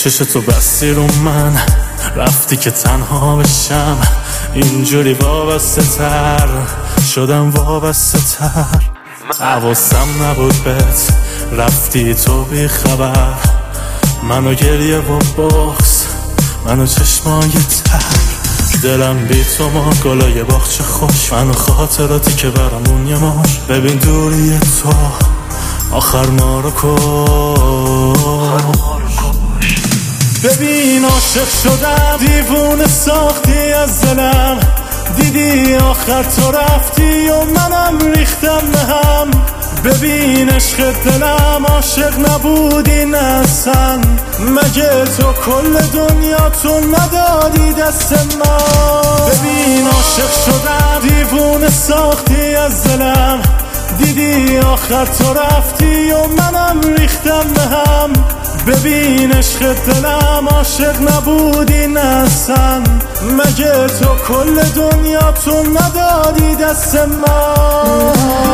چشتو بستی رو من، رفتی که تنها بشم. اینجوری وابسته تر شدم، وابسته تر. حواسم نبود بهت، رفتی تو بی خبر. منو گریه و بغض، منو چشمای تر. دلم بی تو ما گلای باغچه خوش، منو خاطراتی که برامون یه ماش. ببین دوری تو آخر ما رو کش. ببین عاشق شدم، دیوونه ساختی از دلم. دیدی آخر تو رفتی و منم ریختم به هم. ببین عشق دلم عاشق نبودی نسن، مگه تو کل دنیا تو ندادی دست من؟ ببین عاشق شدم، دیوونه ساختی از دلم. دیدی آخر تو رفتی و منم ریختم به هم. ببین عشق دلم عاشق نبودی نسن، مگه تو کل دنیا تو ندادی دست من؟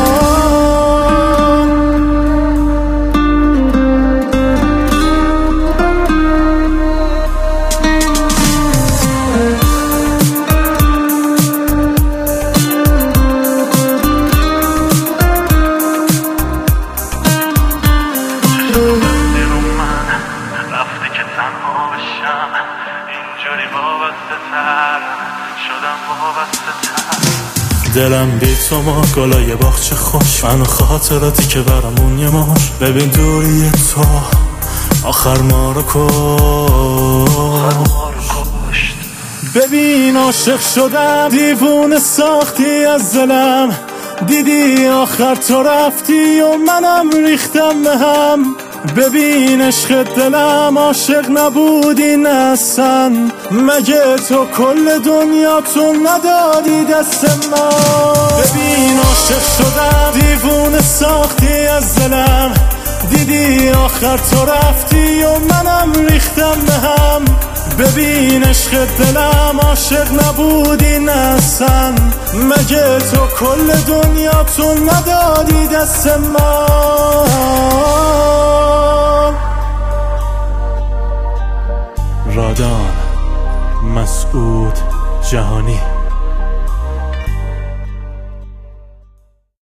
اینجوری وابسته تر شدم، وابسته تر. دلم بی تو ما گلای باغچه خوش، منو خاطراتی که برامون یه ماش. ببین دوری تو آخر ما رو کشت. ببین عاشق شدم، دیوونه ساختی از دلم. دیدی آخر تو رفتی و منم ریختم به هم. ببین عشق دلم عاشق نبودی نسن، مگه تو کل دنیا تو ندادی دست من؟ ببین عاشق شدم، دیوونه ساختی از دلم. دیدی آخر تو رفتی و منم ریختم به هم. ببین عشق دلم عاشق نبودی نسن، مگه تو کل دنیا تو ندادی دست من؟ رادان مسعود جهانی.